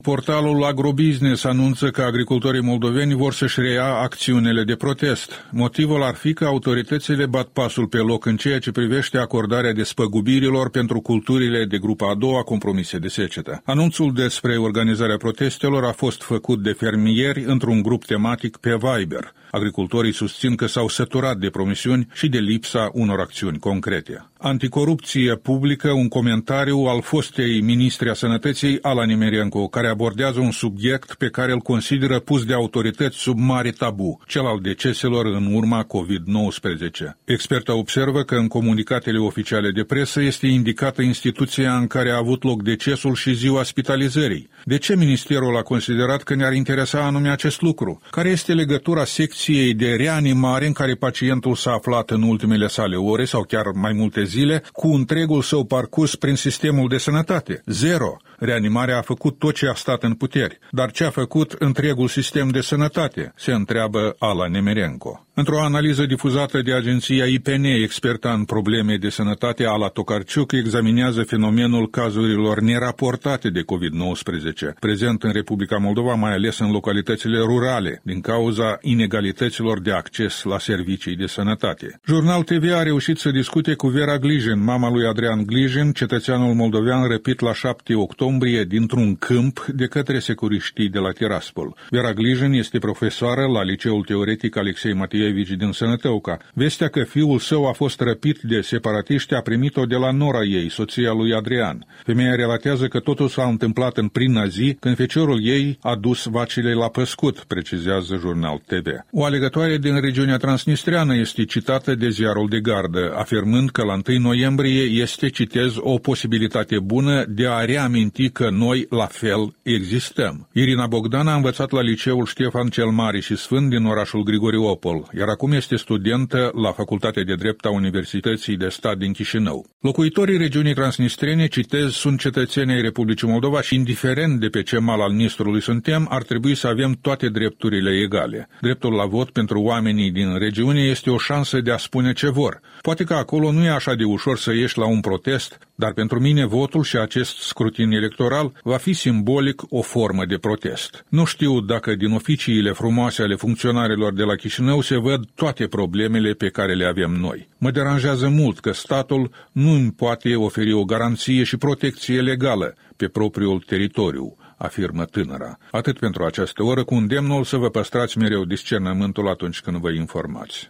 Portalul Agrobusiness anunță că agricultorii moldoveni vor să-și reia acțiunile de protest. Motivul ar fi că autoritățile bat pasul pe loc în ceea ce privește acordarea despăgubirilor pentru culturile de grupa a doua compromise de secetă. Anunțul despre organizarea protestelor a fost făcut de fermieri într-un grup tematic pe Viber. Agricultorii susțin că s-au săturat de promisiuni și de lipsa unor acțiuni concrete. Anticorupție publică un comentariu al fostei ministri a Sănătății, Ala Nemerenco, care abordează un subiect pe care îl consideră pus de autorități sub mare tabu, cel al deceselor în urma COVID-19. Experta observă că în comunicatele oficiale de presă este indicată instituția în care a avut loc decesul și ziua spitalizării. De ce ministerul a considerat că ne-ar interesa anume acest lucru? Care este legătura secției de reanimare în care pacientul s-a aflat în ultimele sale ore sau chiar mai multe zile cu întregul său parcurs prin sistemul de sănătate? Zero. Reanimarea a făcut tot ce a stat în puteri. Dar ce a făcut întregul sistem de sănătate? Se întreabă Ala Nemerenco. Într-o analiză difuzată de agenția IPN, experta în probleme de sănătate, Ala Tokarciuc, examinează fenomenul cazurilor neraportate de COVID-19, prezent în Republica Moldova, mai ales în localitățile rurale, din cauza inegalităților de acces la servicii de sănătate. Jurnal TV a reușit să discute cu Vera Glijin, mama lui Adrian Glijin, cetățeanul moldovean răpit la 7 octombrie dintr-un câmp de către securiștii de la Tiraspol. Vera Glijin este profesoară la Liceul Teoretic Alexei Matievici din Sănătăuca. Vestea că fiul său a fost răpit de separatiști a primit-o de la nora ei, soția lui Adrian. Femeia relatează că totul s-a întâmplat în prima zi, când feciorul ei a dus vacile la păscut, precizează Jurnal TV. O alegătoare din regiunea transnistreană este citată de Ziarul de Gardă, afirmând că la 1 noiembrie este, citez, o posibilitate bună de a reaminti că noi, la fel, existăm. Irina Bogdan a învățat la Liceul Ștefan cel Mare și Sfânt din orașul Grigoriopol, iar acum este studentă la Facultatea de Drept a Universității de Stat din Chișinău. Locuitorii regiunii transnistrene, citez, sunt cetățenii ai Republicii Moldova și, indiferent de pe ce mal al Nistrului suntem, ar trebui să avem toate drepturile egale. Dreptul la vot pentru oamenii din regiune este o șansă de a spune ce vor. Poate că acolo nu e așa de ușor să ieși la un protest, dar pentru mine votul și acest scrutin electoral va fi simbolic o formă de protest. Nu știu dacă din oficiile frumoase ale funcționarilor de la Chișinău se văd toate problemele pe care le avem noi. Mă deranjează mult că statul nu îmi poate oferi o garanție și protecție legală pe propriul teritoriu, afirmă tânăra. Atât pentru această oră, cu îndemnul să vă păstrați mereu discernământul atunci când vă informați.